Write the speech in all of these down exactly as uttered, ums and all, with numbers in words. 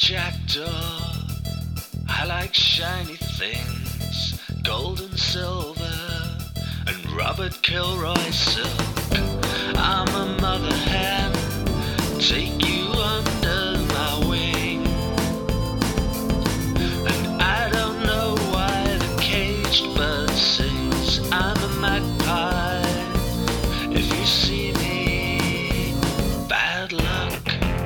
jackdaw. I like shiny things, gold and silver, and Robert Kilroy silk. I'm a mother hen, take you under my wing. And I don't know why the caged bird sings. I'm a magpie. If you see me, bad luck.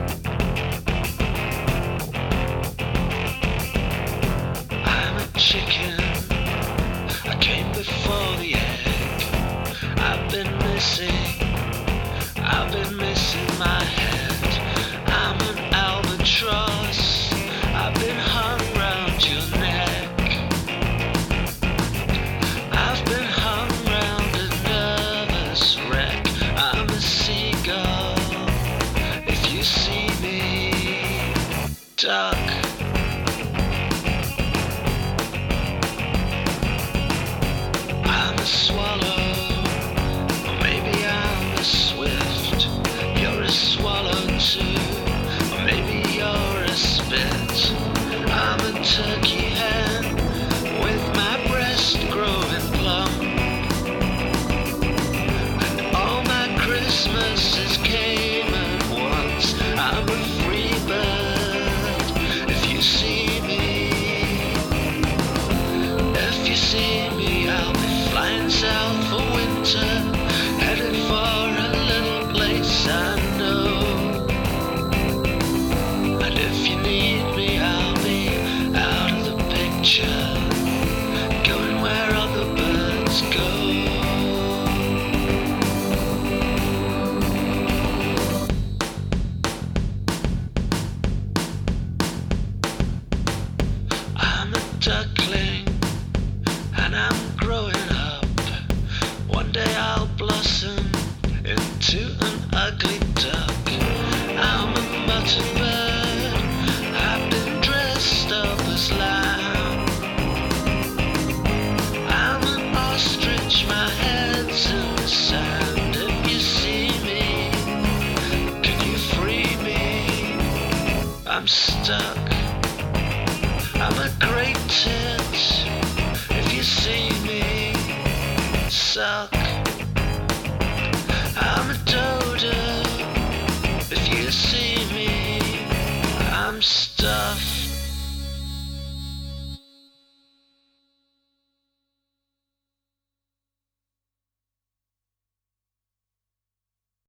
I'm a chicken, I came before the egg. I've been missing, I've been missing my head. I'm an albatross, I've been hung round your neck. I've been hung round a nervous wreck. I'm a seagull, if you see me, duck. I'm a swallow, or maybe I'm a swift. You're a swallow too, or maybe you're a spit. I'm a turkey hen, with my breast growing plump. And all my Christmases came at once. I'm a free bird, if you see me. If you see me, I'll be flying south for winter, headed for a little place I know. And if you need me, I'll be out of the picture, going where other birds go. I'm a duckling, and I'm growing up. One day I'll blossom into an ugly duck. I'm a mutton bird, I've been dressed up as lamb. I'm an ostrich, my head's in the sand. If you see me, can you free me? I'm stuck, I'm a great tit. If you see me, suck. I'm a dog.